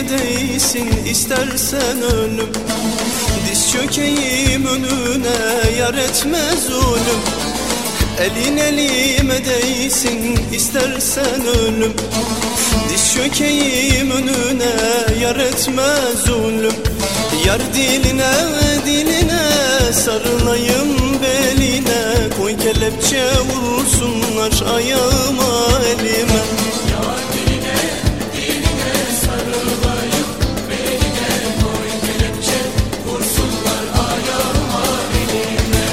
elime değsin istersen ölüm. Diz çökeyim önüne yar etmez zulüm. Elin elime değsin istersen ölüm. Diz çökeyim önüne yar etmez zulüm. Yar diline diline sarılayım beline. Koy kelepçe vursunlar ayağıma elime. Yar diline diline sarılayım beline. Koy kelepçe vursunlar ayağıma elime.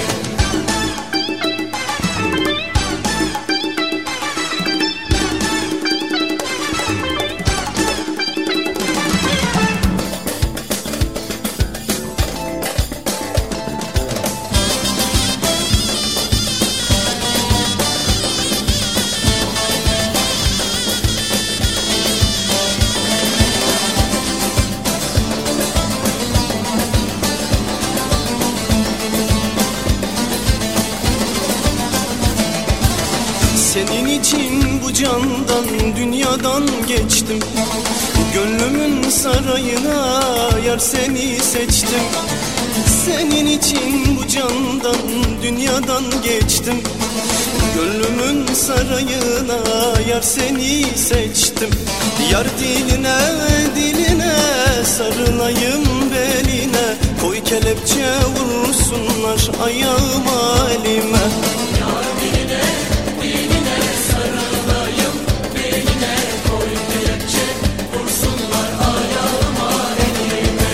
Senin için bu candan dünyadan geçtim. Gönlümün sarayına yar seni seçtim. Senin için bu candan dünyadan geçtim. Gönlümün sarayına yar seni seçtim. Yar diline diline sarılayım beline. Koy kelepçe vursunlar ayağıma elime. Yar diline diline sarılayım beline. Koy kelepçe vursunlar ayağıma elime.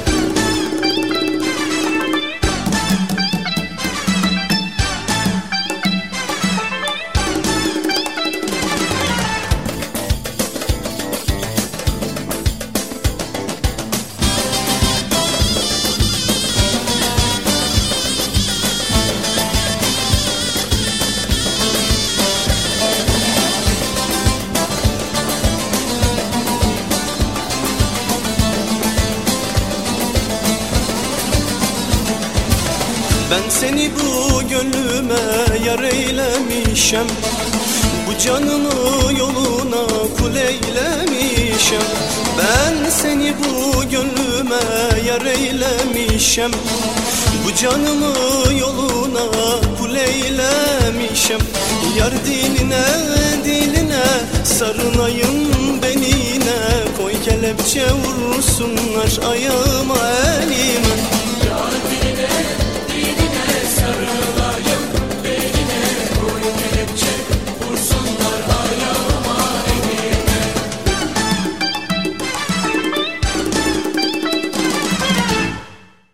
Ben seni bu gönlüme yar eylemişem. Bu canımı yoluna kul eylemişem. Ben seni bu gönlüme yar eylemişem. Bu canımı yoluna kul eylemişem. Yar diline diline sarılayım benine. Koy kelepçe vursunlar ayağıma elime.